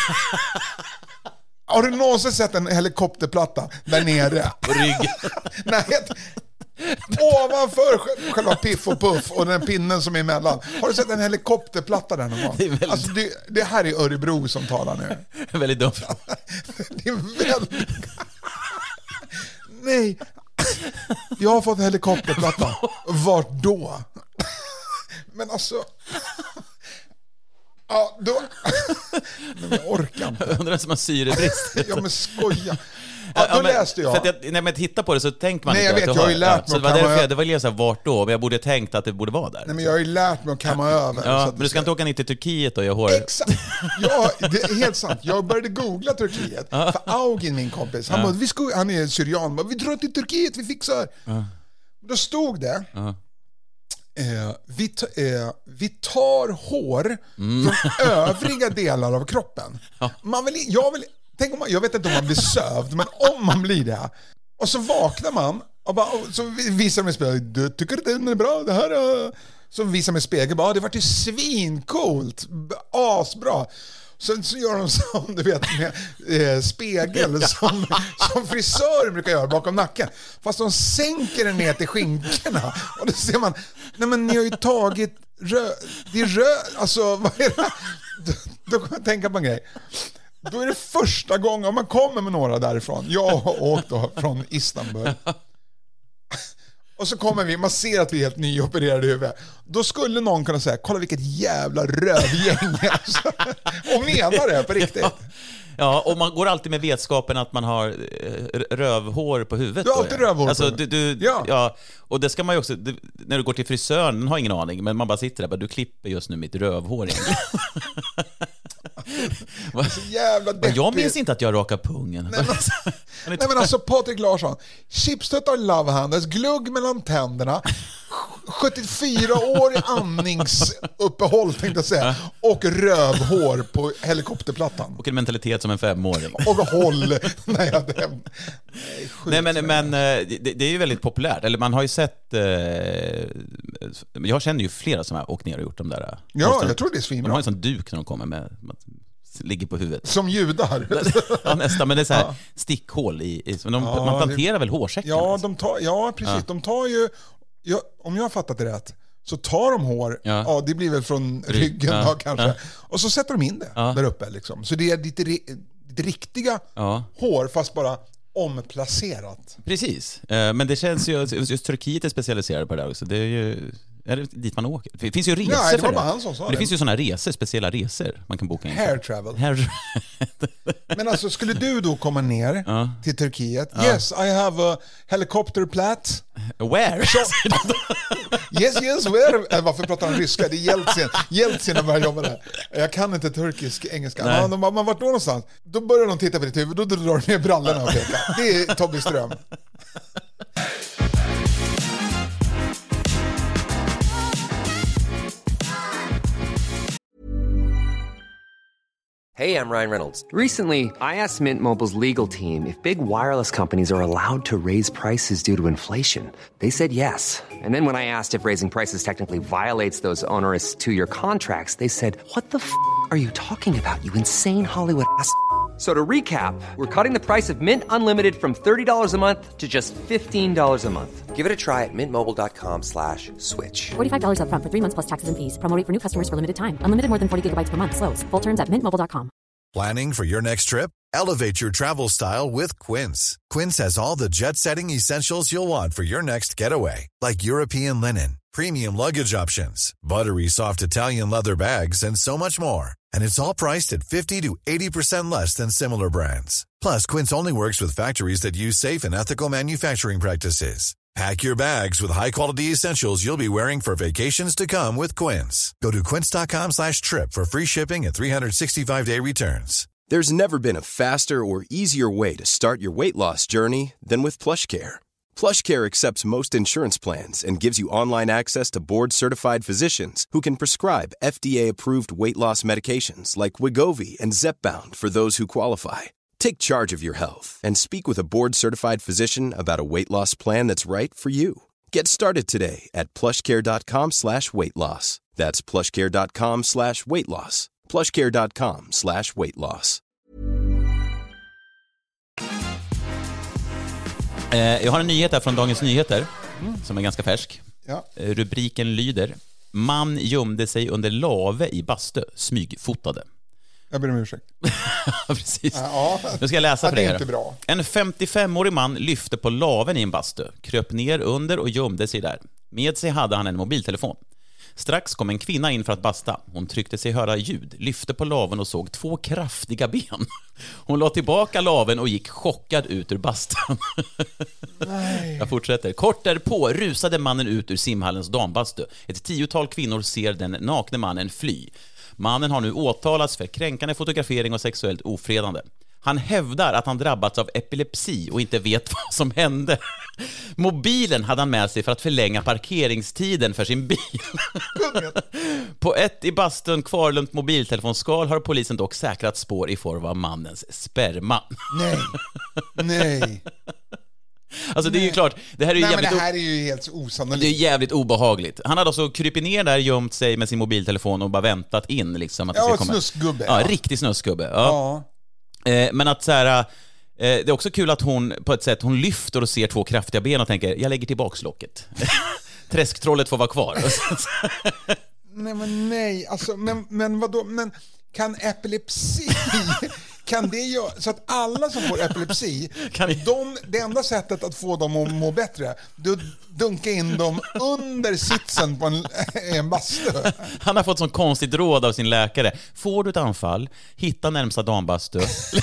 Har du någonsin sett en helikopterplatta där nere? På rygg. Nej, ovanför själva piff och puff och den pinnen som är emellan. Har du sett en helikopterplatta där någon gång? Det, är väldigt... alltså, det, det här är Örebro som talar nu. Det är väldigt dumt. Det är väldigt... Nej. Jag har fått helikopterplatta. Vart då? Men alltså... Ja, då... Men jag orkar inte. Jag undrar som en syrebrist. Ja, men skoja. Ja, då ja, men, läste jag. För att jag, när man tittar på det så tänker man Nej, inte jag vet, att jag har ju lärt ja, mig så det var kamma därför ö- jag, det var ju så här, vart då? Men jag borde tänkt att det borde vara där. Nej, men jag har ju lärt mig att kamma över. Ja, så men du ska inte åka ner till Turkiet och göra hår. Exakt. Ja, det är helt sant. Jag började googla Turkiet. Ja. För Augin, min kompis, han, Ja. bara, vi ska, han är syrian. Bara, vi drar till Turkiet, vi fixar. Ja. Då stod det... Ja. Eh, vi, ta, eh, vi tar hår Mm. från övriga delar av kroppen. Ja. Man vill, jag, vill, tänk om man, jag vet inte om man blir sövd, men om man blir det. Och så vaknar man och, bara, och så visar de i spegeln. Du tycker det är bra? Det här är... Så visar de i spegeln. Bara, det vart ju svincoolt. Asbra. Sen så gör de som du vet med eh, spegel som, som frisörer brukar göra bakom nacken. Fast de sänker den ner till skinkorna. Och då ser man, nej men ni har ju tagit rö, det är rö, alltså vad är det? Då, då kan man tänka på en grej. Då är det första gången, om man kommer med några därifrån. Jag har åkt då från Istanbul. Och så kommer vi, man ser att vi är helt nyopererade i huvudet. Då skulle någon kunna säga, kolla vilket jävla rövgäng. Alltså. Och menar det på riktigt. Ja. Ja, och man går alltid med vetskapen att man har rövhår på huvudet. Du har alltid rövhår alltså, på du, du, ja. ja. Och det ska man ju också, du, när du går till frisören, den har ingen aning, men man bara sitter där, bara, du klipper just nu mitt rövhår egentligen. Så jävla deppigt. Jag minns inte att jag rakar pungen. Nej men, nej, men alltså Patrik Larsson, chipstuttar love handles, glugg mellan tänderna, sjuttiofyra år i andningsuppehåll tänkte jag säga, och rövhår på helikopterplattan. Och en mentalitet som en femåring. Och håll. Nej, det, nej, nej men, men det, det är ju väldigt populärt. Eller man har ju sett, eh, jag känner ju flera som har åkt ner och gjort de där. Ja, jag tror det är svinbra. De har en sån duk när de kommer med, ligger på huvudet. Som judar. Ja, nästan, men det är så här ja. stickhål i, i de, ja, man planterar det, väl hårsäcken? Ja, de tar, ja precis. Ja. De tar ju, ja, om jag har fattat det rätt, så tar de hår, ja, ja det blir väl från ryggen ja. då, kanske. Ja. Och så sätter de in det ja. där uppe liksom. Så det är ditt, ditt riktiga ja. hår, fast bara omplacerat. Precis, men det känns ju, just Turkiet är specialiserade på det där också. Det är ju... Är det dit man åker? Det finns ju resor. Nej, det var för bara det. han som sa Men det, det finns ju sådana resor, speciella resor man kan boka in. Hair travel. Hair... Men alltså, skulle du då komma ner ja. till Turkiet? Ja. Yes, I have a helicopter plat. Where? So... yes, yes, where? Varför pratar han ryska? Det är Jeltsin. Jeltsin har börjat jobba där. Jag kan inte turkisk, engelska. Man, de, man vart då någonstans? Då börjar de titta på ditt huvud. Då drar de ner brallorna och pekar. Det är Tobbe Ström. Hey, I'm Ryan Reynolds. Recently, I asked Mint Mobile's legal team if big wireless companies are allowed to raise prices due to inflation. They said yes. And then when I asked if raising prices technically violates those onerous two-year contracts, they said, what the f*** are you talking about, you insane Hollywood ass f- So to recap, we're cutting the price of Mint Unlimited from thirty dollars a month to just fifteen dollars a month. Give it a try at mintmobile.com slash switch. forty-five dollars up front for three months plus taxes and fees. Promo rate for new customers for limited time. Unlimited more than forty gigabytes per month slows. Full terms at mint mobile dot com. Planning for your next trip? Elevate your travel style with Quince. Quince has all the jet-setting essentials you'll want for your next getaway, like European linen, premium luggage options, buttery soft Italian leather bags, and so much more. And it's all priced at fifty to eighty percent less than similar brands. Plus, Quince only works with factories that use safe and ethical manufacturing practices. Pack your bags with high-quality essentials you'll be wearing for vacations to come with Quince. Go to quince.com slash trip for free shipping and three sixty-five day returns. There's never been a faster or easier way to start your weight loss journey than with PlushCare. PlushCare accepts most insurance plans and gives you online access to board-certified physicians who can prescribe F D A-approved weight loss medications like Wegovy and Zepbound for those who qualify. Take charge of your health and speak with a board-certified physician about a weight loss plan that's right for you. Get started today at plushcare.com slash weight loss. That's plushcare.com slash weight loss. plushcare.com slash weight loss. Jag har en nyhet här från Dagens Nyheter som är ganska färsk. Ja. Rubriken lyder: man gömde sig under lave i bastu, smygfotade. Jag ber om ursäkt. Precis. Ja, Nu ska jag läsa för det är er. inte bra. En femtiofemårig man lyfte på laven i en bastu, kröp ner under och gömde sig där. Med sig hade han en mobiltelefon. Strax kom en kvinna in för att basta. Hon tryckte sig höra ljud, lyfte på laven och såg två kraftiga ben. Hon la tillbaka laven och gick chockad ut ur bastan. Nej. Jag fortsätter. Kort därpå rusade mannen ut ur simhallens dambastu. Ett tiotal kvinnor ser den nakne mannen fly. Mannen har nu åtalats för kränkande fotografering och sexuellt ofredande. Han hävdar att han drabbats av epilepsi och inte vet vad som hände. Mobilen hade han med sig för att förlänga parkeringstiden för sin bil. På ett i bastun kvarlömt mobiltelefonskal har polisen dock säkrat spår i form av mannens sperma. Nej. Nej. Alltså det är ju klart, det här är ju Nej, jävligt men det här är ju helt osannolikt. Det är jävligt obehagligt. Han hade alltså krypit ner där, gömt sig med sin mobiltelefon och bara väntat in liksom att det ja, ska komma. snuskgubbe. Ja, riktig snuskgubbe. Ja. Ja. Eh, men att så här, eh, det är också kul att hon på ett sätt hon lyfter och ser två kraftiga ben och tänker, jag lägger tillbaks locket. Träsktrollet får vara kvar. Nej men nej, alltså men men vadå, men kan epilepsi kan det göra så att alla som får epilepsi kan de, det enda sättet att få dem att må bättre, du dunka in dem under sitsen på en, en bastu. Han har fått sån konstigt råd av sin läkare. Får du ett anfall, hitta närmsta dambastu.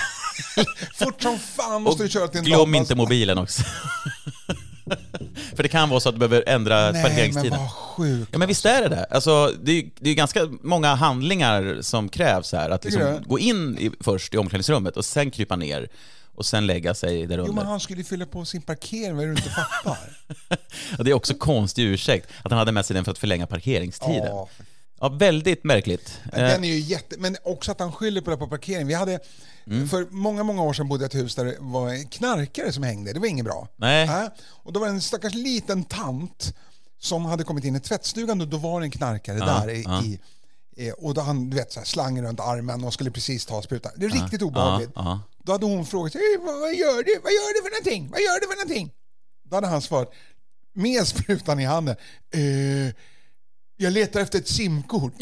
Fort som fan måste och du köra till en glöm dambastu. inte mobilen också. För det kan vara så att du behöver ändra Nej, parkeringstiden. men vad sjukt. Ja, men visst är det det. Alltså, det är, det är ganska många handlingar som krävs här. Att liksom gå in i, först i omklädningsrummet och sen krypa ner och sen lägga sig där under. Jo, men han skulle fylla på sin parkering, vad är det du inte fattar? Och det är också konstig ursäkt att han hade med sig den för att förlänga parkeringstiden. Ja. Ja, väldigt märkligt. Den är ju jätte... Men också att han skyller på det på parkering. Vi hade... Mm. För många, många år sedan bodde jag i ett hus där det var knarkare som hängde. Det var inget bra. Nej. Äh? Och då var det en stackars liten tant som hade kommit in i tvättstugan och då var det en knarkare ja, där i, ja. i, och då han, du vet, så här, slang runt armen och skulle precis ta sprutan. Det är ja, riktigt obehagligt. Ja, ja. Då hade hon frågat, vad, vad gör du? Vad gör du för någonting? Vad gör du för någonting? Då hade han svarat, med sprutan i handen, eh, jag letar efter ett simkort.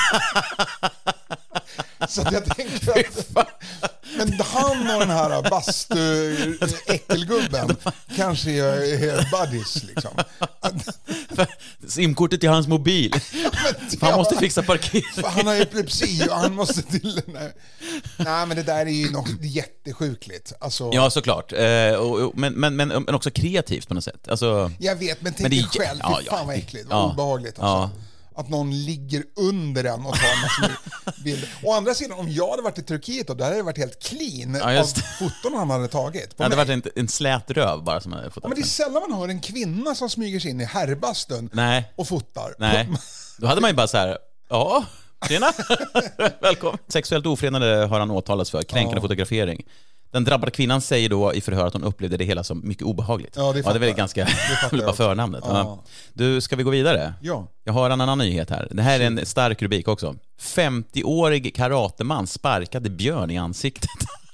Så att jag tänker att men han och den här bastu äckelgubben kanske är buddies liksom. Simkortet i hans mobil. Ja, han måste fixa parkering. Han har epilepsi och han måste till nej. nej men det där är ju något jättesjukligt. Alltså, ja, såklart. Eh, och, och, men, men, men, men också kreativt på något sätt. Alltså, jag vet, men tänk dig själv. Ja, fy fan ja, vad äckligt. Vad ja, obehagligt också. Ja. Att någon ligger under den och tar en massa bilder. Å andra sidan, om jag hade varit i Turkiet då, där hade det varit helt clean ja, av foton han hade tagit. Det hade varit en, en slät röv bara som hade fotat. Ja, men det är sällan man hör en kvinna som smyger sig in i herrbastun Nej. och fotar. Nej, då hade man ju bara så här, ja, tjena, välkommen. Sexuellt ofredande har han åtalats för, kränkande ja. fotografering. Den drabbade kvinnan säger då i förhör att hon upplevde det hela som mycket obehagligt. Ja, det, ja, det är väl ganska bara förnamnet. Ja. Ja. Du, ska vi gå vidare? Ja. Jag har en annan nyhet här. Det här är en stark rubrik också. femtioårig karateman sparkade björn i ansiktet.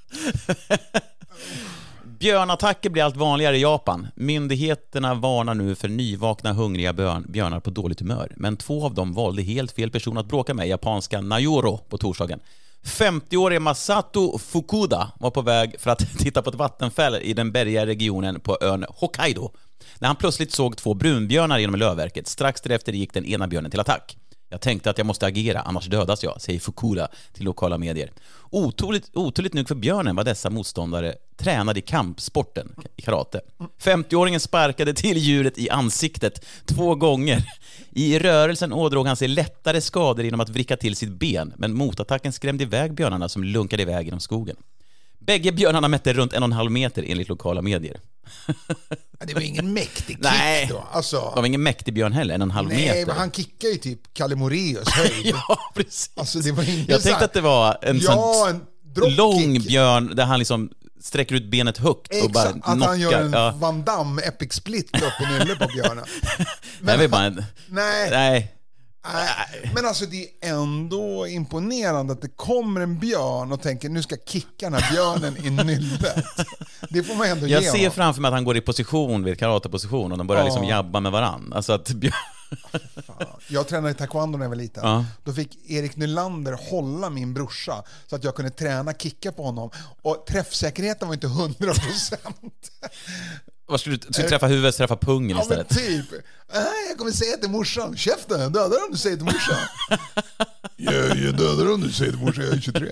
Björnattacker blir allt vanligare i Japan. Myndigheterna varnar nu för nyvakna hungriga björn, björnar på dåligt humör. Men två av dem valde helt fel person att bråka med, japanska Nayoro på torsdagen. femtioårige Masato Fukuda var på väg för att titta på ett vattenfäll i den bergiga regionen på ön Hokkaido när han plötsligt såg två brunbjörnar genom lövverket. Strax därefter gick den ena björnen till attack. Jag tänkte att jag måste agera, annars dödas jag, säger Fukuda till lokala medier. Otroligt, otroligt nog för björnen var dessa motståndare tränade i kampsporten, i karate. femtioåringen sparkade till djuret i ansiktet två gånger. I rörelsen ådrog han sig lättare skador genom att vricka till sitt ben, men motattacken skrämde iväg björnarna som lunkade iväg genom skogen. Bägge björnarna mätte runt en och en halv meter enligt lokala medier. Det var ingen mäktig kick Nej, då. Alltså, det var ingen mäktig björn heller, en och en halv nej, meter. Men han kickar ju typ Kalle Moraeus höjd. Ja, precis. Alltså, det var ingen jag tänkte här, att det var en ja, sån en lång björn där han liksom sträcker ut benet högt. Exakt, och bara att knockar. han gör en ja. Van Damme epic split upp i nyllet på björnen. Men, men bara en, nej. nej. Nej, men alltså det är ändå imponerande att det kommer en björn och tänker nu ska jag kicka den här björnen i nyllet. Det får man ändå ge Jag ser honom. framför mig att han går i position vid karateposition och de börjar ja. liksom jabba med varann. Alltså att björn... Jag tränade i taekwondo när jag var liten. Ja. Då fick Erik Nylander hålla min brorsa så att jag kunde träna kicka på honom. Och träffsäkerheten var inte hundra procent. Vad skulle du, skulle du träffa huvudet, träffa pungen ja, istället? Men typ. Äh, jag kommer säga till morsan, käften, jag dödar om du säger till morsan. jag, jag dödar om du säger till morsan, jag är tjugotre.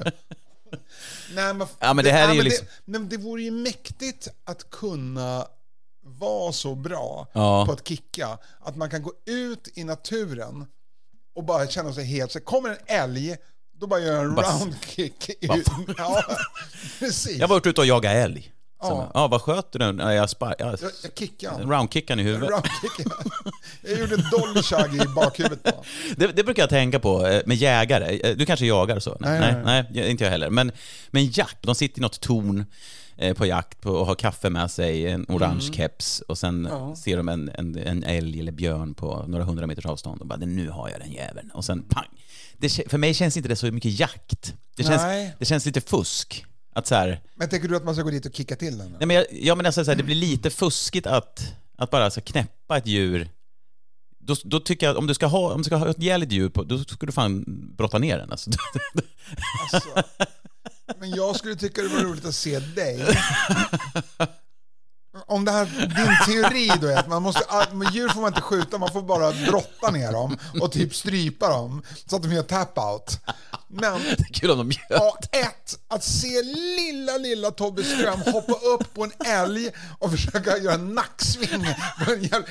Nej, men, ja, men det här det, är ju men liksom... det, men det vore ju mäktigt att kunna vara så bra ja. på att kicka att man kan gå ut i naturen och bara känna sig helt... Så kommer en älg, då bara gör jag en bara, round kick. Ja, precis. Jag var ute och jagade älg. Ja. ja, vad sköter du? Jag, jag, spar, jag, jag, jag kickade. Roundkickan i huvudet. Roundkick. Jag gjorde en dolly shag i bakhuvudet på. Det, det brukar jag tänka på med jägare. Du kanske jagar så? Nej, nej, nej, nej. nej inte jag heller. Men, men jakt, de sitter i något torn på jakt och har kaffe med sig, en orange mm. keps och sen ja. ser de en, en, en älg eller björn på några hundra meters avstånd och bara, nu har jag den jäveln. Och sen pang. Det, för mig känns inte det så mycket jakt. Det känns, det känns lite fusk. Att så här, men tänker du att man ska gå dit och kicka till den? Nej, men jag, ja, men alltså, så här, det blir lite fuskigt att, att bara så knäppa ett djur. Då, då tycker jag att om du ska ha, om du ska ha ett jävligt djur på, då ska du fan brotta ner den. Alltså. Alltså, men jag skulle tycka det var roligt att se dig. Om det här, din teori då är att man måste, med djur får man inte skjuta, man får bara brotta ner dem och typ strypa dem så att de gör tap-out. Men det är kul om de gör ja, ett, att se lilla, lilla Tobbe Ström hoppa upp på en älg och försöka göra en nacksving på en jävla...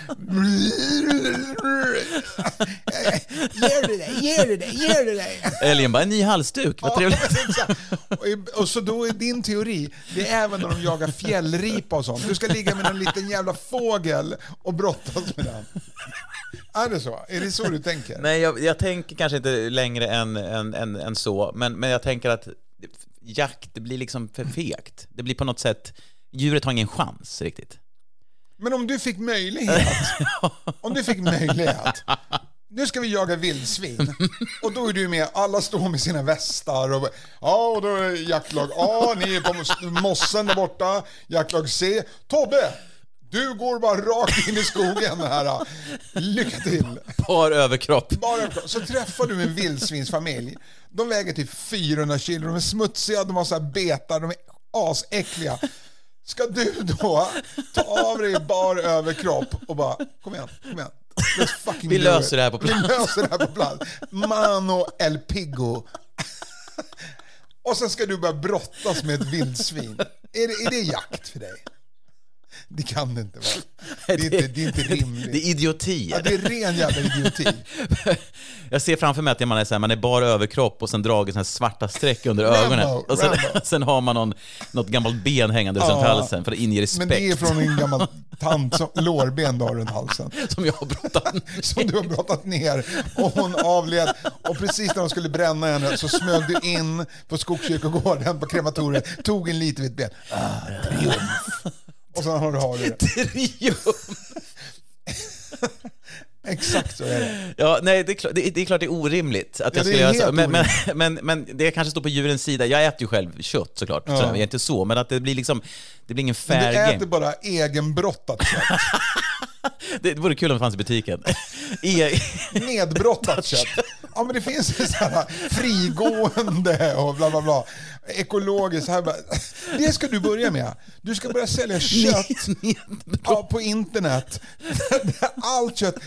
Gör du det, gör du det, gör du det. Älgen bara, en ny halsduk, vad trevligt. Ja, och, och så då är din teori, det är även när de jagar fjällripa och sånt. Du ska ligga med en liten jävla fågel och brottas med den. Är det så? Är det så du tänker? Nej, jag, jag tänker kanske inte längre än, än, än, än så. Men, men jag tänker att jakt, det blir liksom för fegt. Det blir på något sätt, djuret har ingen chans riktigt. Men om du fick möjlighet, om du fick möjlighet, nu ska vi jaga vildsvin. Och då är du med, alla står med sina västar och ja, och då är jaktlag A, ni är på mossen där borta, jaktlag C. Tobbe, du går bara rakt in i skogen här. Lycka till. Bara överkropp. Bara överkropp. Så träffar du en vildsvinsfamilj. De väger typ fyrahundra kilo, de är smutsiga, de har så här betar, de är asäckliga. Ska du då ta av dig bar överkropp och bara, kom igen, kom igen. Vi löser det här på plats. Vi löser det här på plats. Mano el Pigo. Och sen ska du börja brottas med ett vildsvin. Är det, är det jakt för dig? Det kan det inte vara. Det är inte, det är inte rimligt. Det är idioti. Ja, det är ren jävla idioti. Jag ser framför mig att man är, så här, man är bara överkropp och sen drager såna här svarta streck under Rambo, ögonen. Och sen, sen har man någon, något gammalt ben hängande runt ja, halsen för att inge respekt. Men det är från en gammal tant som lårben då runt halsen. Som jag har brottat ner. Som du har brottat ner. Och hon avled. Och precis när de skulle bränna henne så smög du in på Skogskyrkogården på krematoriet. Tog en lite vitt ben. Ah, triumf. Och sen har du har du det. Triumf. Exakt så är det. Ja, nej, det är klart det är, det är, klart det är orimligt att ja, jag skulle göra så. Men, men, men, men det kanske står på djurens sida. Jag äter ju själv kött såklart. Ja. Så jag är inte så, men att det blir liksom det blir ingen fair game. Men du äter bara egenbrottat kött. Det vore kul om det fanns i butiken. E- Nedbrottat kött. Ja, men det finns en sån här frigående och bla bla bla. Ekologiskt. Här bara. Det ska du börja med. Du ska börja sälja kött ja, på internet. Allt kött...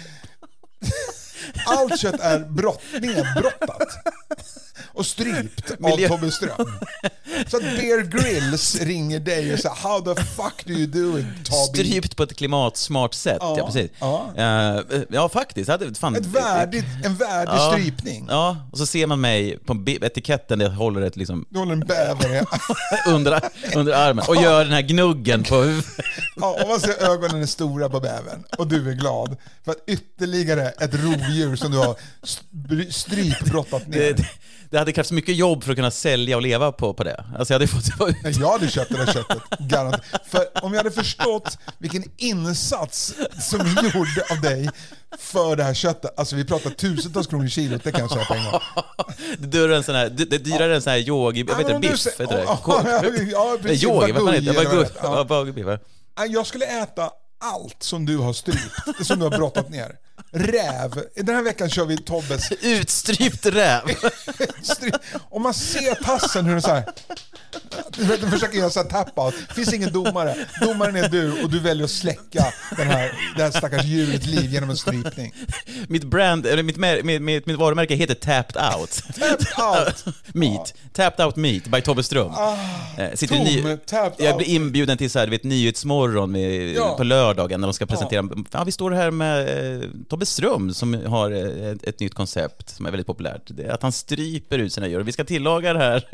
Allt kött är brott, nedbrottat och strypt av Miljö. Tobbe Ström. Så att Bear Grylls ringer dig och säger how the fuck do you do it, Tobbe? Strypt på ett klimatsmart sätt, ja, ja precis. Ja, uh, ja faktiskt. Hade, fan, ett värdigt, en värdig ja, strypning. Ja, och så ser man mig på etiketten där jag håller ett liksom... Du håller en bäver under, under armen och gör den här gnuggen på huvudet. Ja, och man ser ögonen är stora på bävern och du är glad för att ytterligare ett rovdjur som du har strypbrottat ner. Det, det, det hade krävts mycket jobb för att kunna sälja och leva på, på det. Alltså jag hade fått... Jag hade köpt det där köttet, garanterat. För om jag hade förstått vilken insats som vi gjorde av dig för det här köttet, alltså vi pratar tusentals kronor i kilot, det kan jag säga på en gång. Det är en sån här, det är dyrare än sån här yogi, jag vet inte, biff, vet du det? Ja, precis. Yogi, vad fan heter det? Jag skulle äta allt som du har strypt, som du har brottat ner. Räv. Den här veckan kör vi Tobbes utstrypt räv. Om man ser tassen hur den så här, du vet, den försöker göra så här tap-out. Det finns ingen domare. Domaren är du och du väljer att släcka den här, det här stackars djurets liv genom en strypning. Mitt brand, eller mitt, mitt, mitt, mitt varumärke heter Tapped Out. Tapped Out. Meat. Ja. Tapped Out Meat by Tobbe Ström. Ah, Sitter tom, ny, jag blir inbjuden till så här, du vet, Nyhetsmorgon med, ja. på lördagen när de ska presentera. Ja. Ja, vi står här med eh, Tobbe Ström som har ett, ett nytt koncept som är väldigt populärt. Det är att han stryper ut sina djur. Vi ska tillaga det här.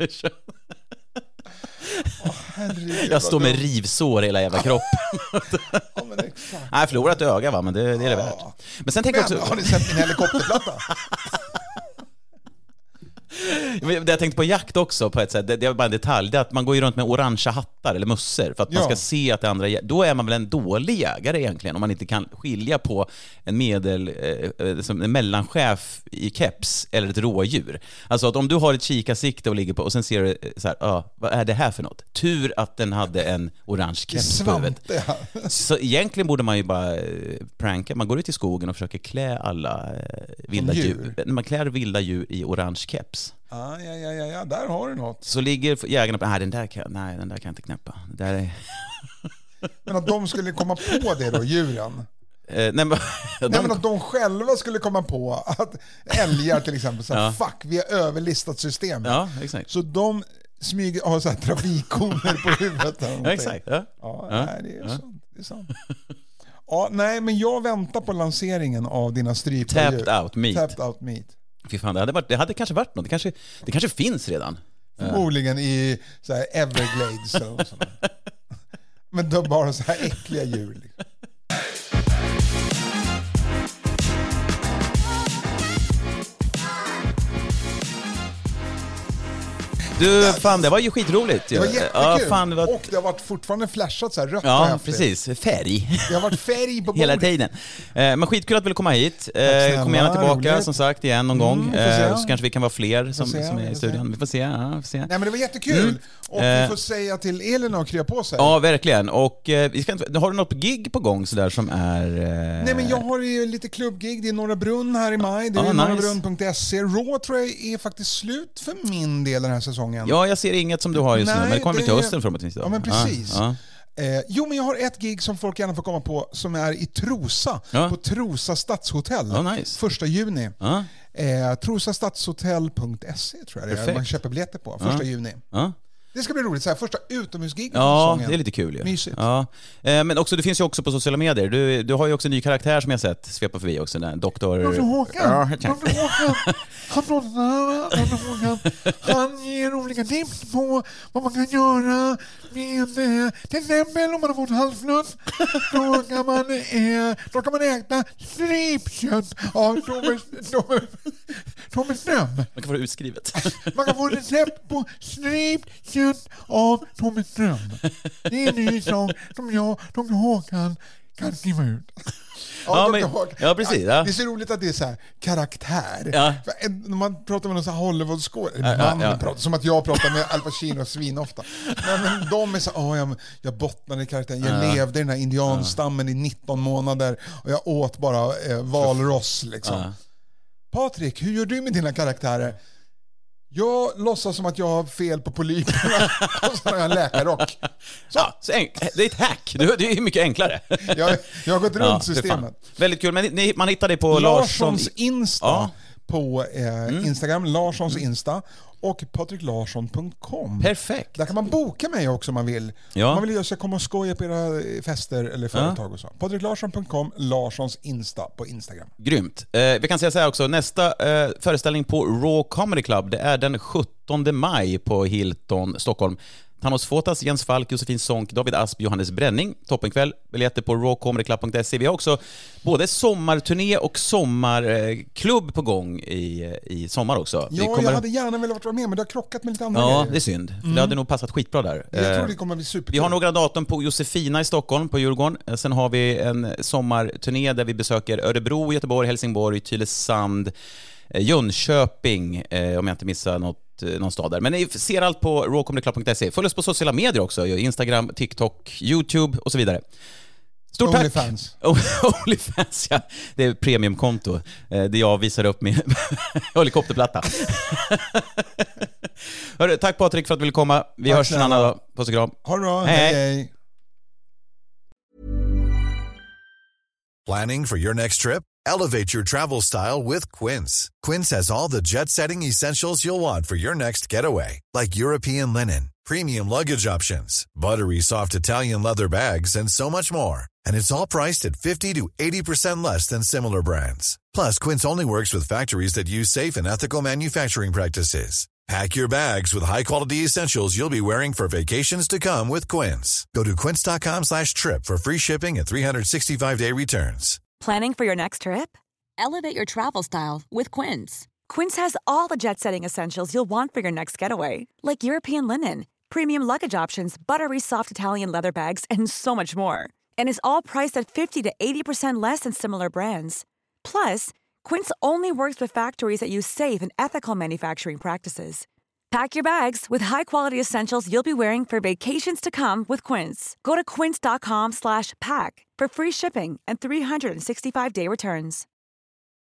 Oh, herregud, jag står med rivsår i hela jävla kroppen. Ja, men exakt. Nej, jag förlorar ett öga, va? Men det, det är det värt. Men sen tänker jag också... Har ni sett min helikopterplatta? Det jag tänkte på jakt också på ett sätt, det, det är bara en detalj, det är att man går ju runt med orangea hattar eller mössor för att ja. man ska se att det andra, då är man väl en dålig jägare egentligen om man inte kan skilja på en medel eh, som en mellanchef i keps eller ett rådjur. Alltså att om du har ett kikarsikte och ligger på och sen ser du så här, ah, vad är det här för något? Tur att den hade en orange keps på huvudet. Så egentligen borde man ju bara eh, pranka, man går ut i skogen och försöker klä alla eh, vilda djur. djur. Man klär vilda djur i orange keps. Ah, ja, ja, ja, ja, där har du något. Så ligger jägarna på, nej den där kan, nej, den där kan jag inte knäppa. Det där är... Men att de skulle komma på det då, djuren? Eh, nej, men, de... nej men att de själva skulle komma på att älgar till exempel så här, ja. fuck, vi har överlistat systemet. Ja, exakt. Så de smyger, har så här trafikkoner på huvudet. Ja, exakt. Ja, ja, ja. Nej, det är ja. sant. Det är sant. Ja, nej, men jag väntar på lanseringen av dina strypta djur. Tapped out meat. Tapped out meat. Fy fan, det hade, varit, det hade kanske varit något. Det kanske, det kanske finns redan. Förmodligen i så här Everglades och sådär. Men då bara så här äckliga djur liksom. Du, fan, det var ju skitroligt. Det var jättekul. Ja, fan, det var... Och det har varit fortfarande flashat så här rött. Ja, precis. Färg. Det har varit färg på bordet. Hela tiden. Eh, men skitkul att du vill komma hit. Eh, kom gärna tillbaka, roligt. Som sagt, igen någon gång. Mm, eh, så kanske vi kan vara fler som, se, som är i studion. Vi får se. Ja, vi får se. Nej, men det var jättekul. Mm. Och eh, vi får säga till Elin att krya på sig. Ja, verkligen. Och eh, vi ska inte, har du något gig på gång så där som är... Eh... Nej, men jag har ju lite klubbgig. Det är Norra Brunn här i maj. Det är ah, nice. norra brunn punkt se. Raw tror jag är faktiskt slut för min del den här säsongen. Ja, jag ser inget som du har just Nej, nu, men det kommer det... till hösten förhoppningsvis. Ja, men precis. Ja, ja. Eh, jo, men jag har ett gig som folk gärna får komma på som är i Trosa, ja. på Trosa stadshotell, ja, nice. första juni. Ja. Eh, trosa stadshotell punkt se tror jag det är. Man köper biljetter på, första ja. juni. Ja. Det ska bli roligt, så här, första utomhusgig. Ja, det är lite kul ju. Mysigt. Ja. Eh, men också, det finns ju också på sociala medier. Du, du har ju också en ny karaktär som jag sett svepa förbi också, den doktor... Doktor Håkan. Ja, Doktor Håkan. Han, Doktor Håkan. Han ger olika tips på vad man kan göra med, till exempel om man har fått halsfluss. Då kan man, eh, då kan man äta strypkött av Tobbe, Tobbe, Tobbe Ström. Man kan få det utskrivet. Man kan få recept på strypt kött av Tobbe Ström. Det är en ny sak som jag, Doktor Håkan, kan skriva ut. Ja, ja, men, ja, precis. Ja. Det är så roligt att det är så här karaktär. Ja. När man pratar med någon så här Hollywood-skådespelare, ja, ja, ja. som att jag pratar med Al Pacino och svin ofta. Men, men de är så här, oh, jag, jag bottnade i karaktären. Jag ja. levde i den här indianstammen ja. i nitton månader och jag åt bara eh, valross liksom. Ja. Patrik, hur gör du med dina karaktärer? Jag låtsas som att jag har fel på polyperna och så har jag en läkarrock. Så. Ja, så enk- det är ett hack. Det är mycket enklare. jag, jag har gått runt ja, systemet. Väldigt kul, men ni, man hittar det på Larssons Larsson... Insta. Ja. På eh, mm. Instagram, Larssons mm. Insta och patrik larsson punkt com. Perfekt. Där kan man boka mig också om man vill. Ja. Man vill ju ska komma och skoja på era fester eller företag ja. och så. patrik larsson punkt com, Larssons Insta på Instagram. Grymt. Eh, vi kan säga så här också, nästa eh, föreställning på Raw Comedy Club, det är den sjuttonde maj på Hilton, Stockholm. Thanos Fotas, Jens Falk, Josefin Sonck, David Asp, Johannes Bränning. Toppenkväll. Biljetter på raw comedy club punkt se. Vi har också både sommarturné och sommarklubb på gång i, i sommar också. Ja, kommer... jag hade gärna velat vara med, men det har krockat med lite andra Ja, grejer. det är synd. Mm. Det hade nog passat skitbra där. Jag tror det kommer bli superkul. Vi har några datum på Josefina i Stockholm, på Djurgården. Sen har vi en sommarturné där vi besöker Örebro, Göteborg, Helsingborg, Tylösand, Jönköping, eh, om jag inte missar något, någon stad där. Men ni ser allt på raw comedy club punkt se. Följ oss på sociala medier också, Instagram, TikTok, YouTube och så vidare. Stort tack! Onlyfans. Onlyfans, ja. Det är premiumkonto. Eh, det jag visar upp min helikopterplatta. Hörru, tack Patrik för att du ville komma. Vi tack hörs en annan dag. Puss och kram. Ha det bra. Hej, hej. hej. Planning for your next trip? Elevate your travel style with Quince. Quince has all the jet-setting essentials you'll want for your next getaway, like European linen, premium luggage options, buttery soft Italian leather bags, and so much more. And it's all priced at fifty to eighty percent less than similar brands. Plus, Quince only works with factories that use safe and ethical manufacturing practices. Pack your bags with high-quality essentials you'll be wearing for vacations to come with Quince. Go to quince.com slash trip for free shipping and three sixty-five day returns. Planning for your next trip? Elevate your travel style with Quince. Quince has all the jet-setting essentials you'll want for your next getaway, like European linen, premium luggage options, buttery soft Italian leather bags, and so much more. And is all priced at fifty to eighty percent less than similar brands. Plus, Quince only works with factories that use safe and ethical manufacturing practices. Pack your bags with high-quality essentials you'll be wearing for vacations to come with Quince. Go to quince.com slash pack for free shipping and three sixty-five day returns.